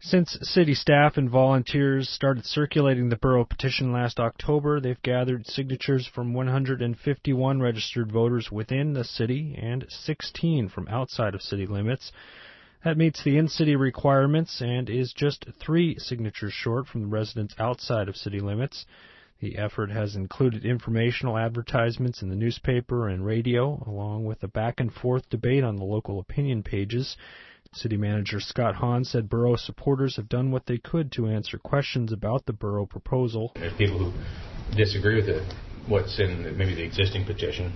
Since city staff and volunteers started circulating the borough petition last October, they've gathered signatures from 151 registered voters within the city and 16 from outside of city limits. That meets the in-city requirements and is just 3 signatures short from the residents outside of city limits. The effort has included informational advertisements in the newspaper and radio, along with a back-and-forth debate on the local opinion pages. City Manager Scott Hahn said borough supporters have done what they could to answer questions about the borough proposal. There's people who disagree with what's in maybe the existing petition.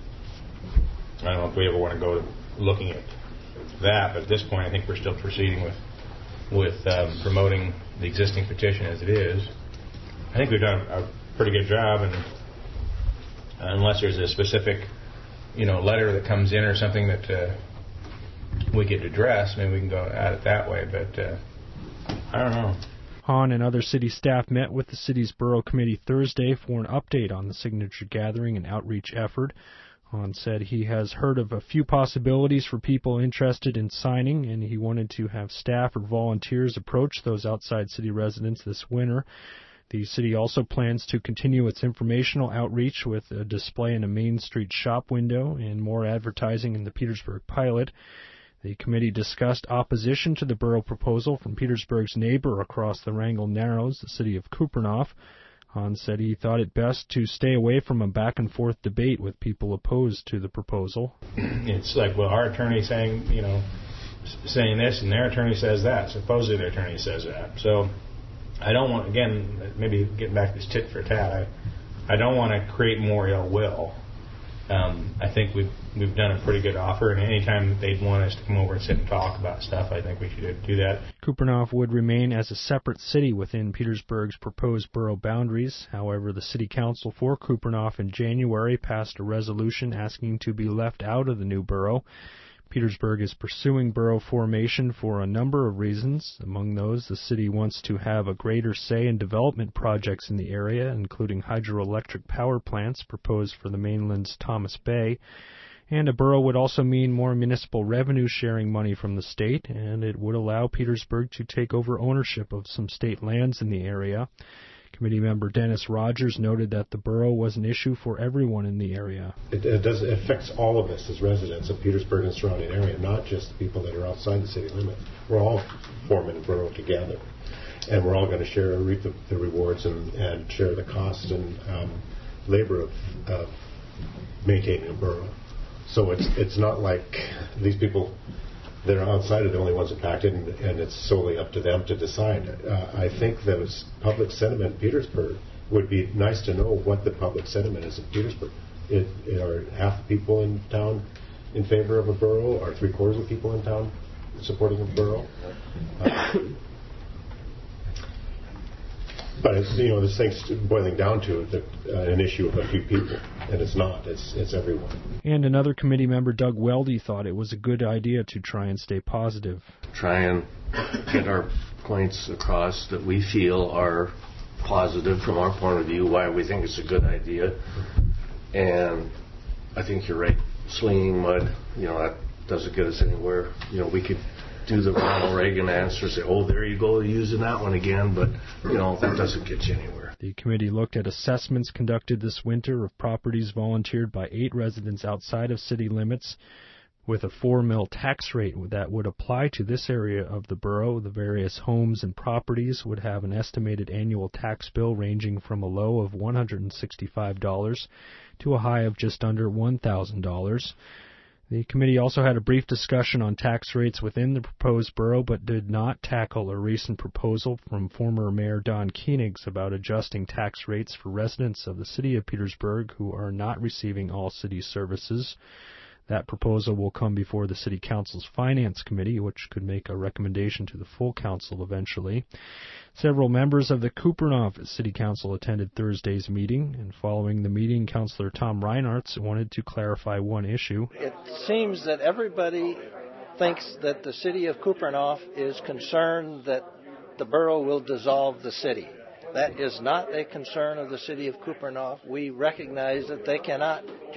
I don't know if we ever want to go to looking at that, but at this point I think we're still proceeding with promoting the existing petition as it is. I think we've done a pretty good job, and unless there's a specific letter that comes in or something that we get addressed, maybe we can go at it that way, but I don't know. Hahn and other city staff met with the city's borough committee Thursday for an update on the signature gathering and outreach effort. Hahn said he has heard of a few possibilities for people interested in signing, and he wanted to have staff or volunteers approach those outside city residents this winter. The city also plans to continue its informational outreach with a display in a Main Street shop window and more advertising in the Petersburg Pilot. The committee discussed opposition to the borough proposal from Petersburg's neighbor across the Wrangell Narrows, the city of Kupreanof. Hahn said he thought it best to stay away from a back-and-forth debate with people opposed to the proposal. It's like, well, our attorney saying this, and their attorney says that. Supposedly their attorney says that. So I don't want, again, maybe getting back to this tit for tat, I don't want to create more ill will. I think we've done a pretty good offer, and anytime they'd want us to come over and sit and talk about stuff, I think we should do that. Kupreanof would remain as a separate city within Petersburg's proposed borough boundaries. However, the city council for Kupreanof in January passed a resolution asking to be left out of the new borough. Petersburg is pursuing borough formation for a number of reasons. Among those, the city wants to have a greater say in development projects in the area, including hydroelectric power plants proposed for the mainland's Thomas Bay. And a borough would also mean more municipal revenue sharing money from the state, and it would allow Petersburg to take over ownership of some state lands in the area. Committee member Dennis Rogers noted that the borough was an issue for everyone in the area. It affects all of us as residents of Petersburg and surrounding area, not just the people that are outside the city limit. We're all forming a borough together, and we're all going to share reap the rewards and share the cost and labor of maintaining a borough. So it's not like these people that are outside are the only ones impacted, and it's solely up to them to decide. I think that public sentiment in Petersburg would be nice to know what the public sentiment is in Petersburg. Are half the people in town in favor of a borough? Are 3/4 of people in town supporting a borough? But this thing's boiling down to an issue of a few people, and it's not. It's everyone. And another committee member, Doug Weldy, thought it was a good idea to try and stay positive. Try and get our points across that we feel are positive from our point of view, why we think it's a good idea. And I think you're right. Slinging mud, that doesn't get us anywhere. We could do the Ronald Reagan answer, say, oh, there you go, using that one again, but, that doesn't get you anywhere. The committee looked at assessments conducted this winter of properties volunteered by 8 residents outside of city limits. With a 4 mil tax rate that would apply to this area of the borough, the various homes and properties would have an estimated annual tax bill ranging from a low of $165 to a high of just under $1,000. The committee also had a brief discussion on tax rates within the proposed borough, but did not tackle a recent proposal from former Mayor Don Koenigs about adjusting tax rates for residents of the city of Petersburg who are not receiving all city services. That proposal will come before the City Council's Finance Committee, which could make a recommendation to the full council eventually. Several members of the Kupreanof City Council attended Thursday's meeting, and following the meeting, Councillor Tom Reinhardt wanted to clarify one issue. It seems that everybody thinks that the City of Kupreanof is concerned that the borough will dissolve the city. That is not a concern of the City of Kupreanof. We recognize that they cannot just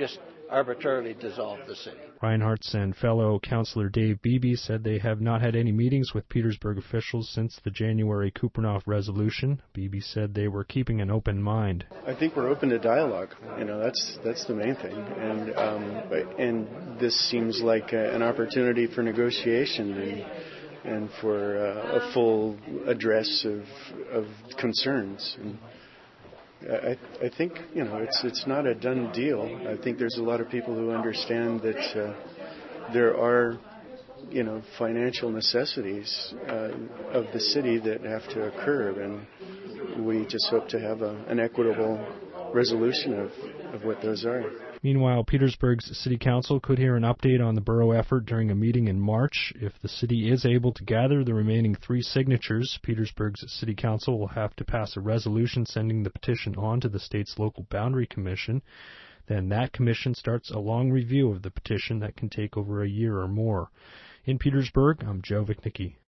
arbitrarily dissolve the city. Reinhardt's and fellow Councillor Dave Beebe said they have not had any meetings with Petersburg officials since the January Kupreanoff resolution. Beebe said they were keeping an open mind. I think we're open to dialogue. That's the main thing, and this seems like an opportunity for negotiation and for a full address of concerns. And I think it's not a done deal. I think there's a lot of people who understand that there are financial necessities of the city that have to occur, and we just hope to have an equitable resolution of what those are. Meanwhile, Petersburg's City Council could hear an update on the borough effort during a meeting in March. If the city is able to gather the remaining 3 signatures, Petersburg's City Council will have to pass a resolution sending the petition on to the state's local boundary commission. Then that commission starts a long review of the petition that can take over a year or more. In Petersburg, I'm Joe Vichnicki.